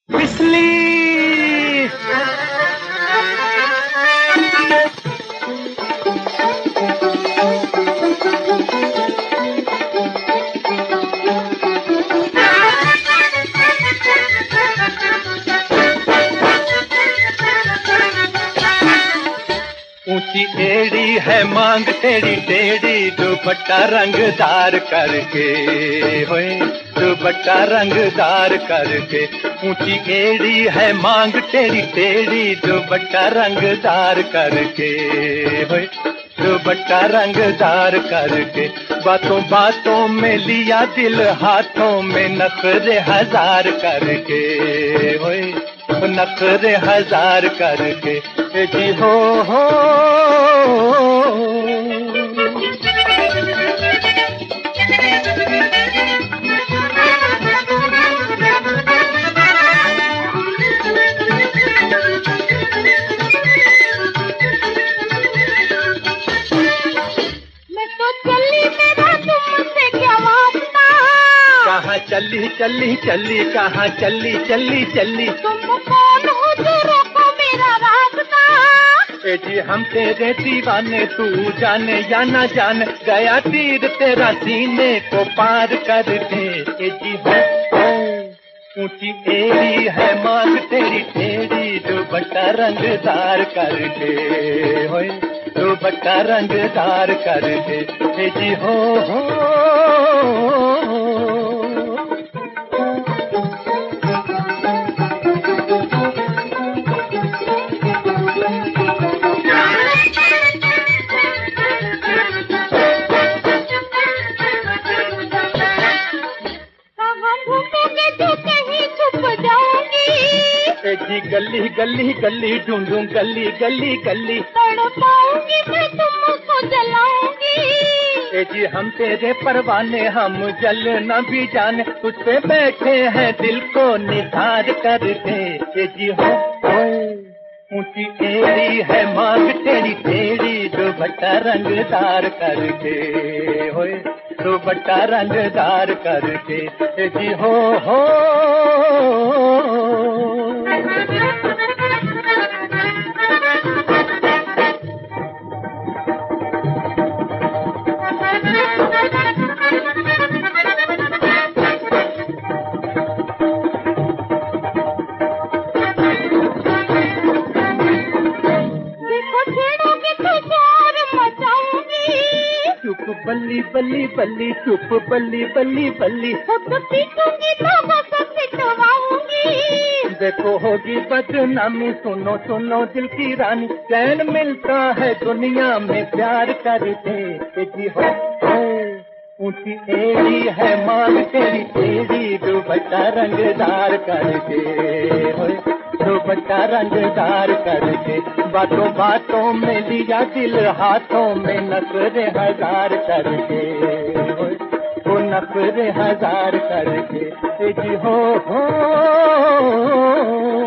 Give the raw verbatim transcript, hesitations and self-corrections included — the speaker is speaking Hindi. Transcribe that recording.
बिस्ली ऊंची एड़ी है मांग टेढ़ी टेढ़ी, दुपट्टा रंगदार करके होए, दुपट्टा रंगदार करके। ऊंची एड़ी है मांग टेढ़ी टेढ़ी, दुपट्टा रंगदार करके होए, दुपट्टा रंगदार करके। बातों बातों में लिया दिल हाथों में, नखरे हजार करके होए, नखरे हजार करके। जी हो हो कहाँ चली चली चली, कहाँ चली चली चली। तुम कौन हो जो रोको मेरा रास्ता? ए जी हम तेरे दीवाने, तू जाने या ना जाने, गया तीर तेरा सीने को पार कर दे। ए जी हो ऊंची एड़ी है मांग तेरी टेढ़ी, दुपट्टा रंगदार करके होए, दुपट्टा रंगदार करके। ए जी हो हो जी गली गली गली ढूंढूं, गली गली गली तड़पाऊंगी मैं तुमको जलाऊंगी। ए जी हम तेरे परवाने, हम जल न भी जाने, तुझ पे बैठे हैं दिल को निसार कर दे। ए जी हो ऊंची एड़ी है मांग तेरी टेढ़ी, दुपट्टा रंगदार करके होए, दुपट्टा रंगदार करके। ए जी हो हो बल्ली बल्ली बल्ली, चुप बल्ली बल्ली बल्ली। पीटूंगी तो बस पिटवाऊंगी। देखो होगी बदनामी, सुनो सुनो दिल की रानी, चैन मिलता है दुनिया में प्यार करके। जी हो ऊंची एड़ी है मांग तेरी टेढ़ी, दुपट्टा रंगदार करके होए, दुपट्टा रंगदार करके। बातों बातों में लिया दिल हाथों में, नखरे हजार करके होए, वो नखरे हजार करके। जी हो हो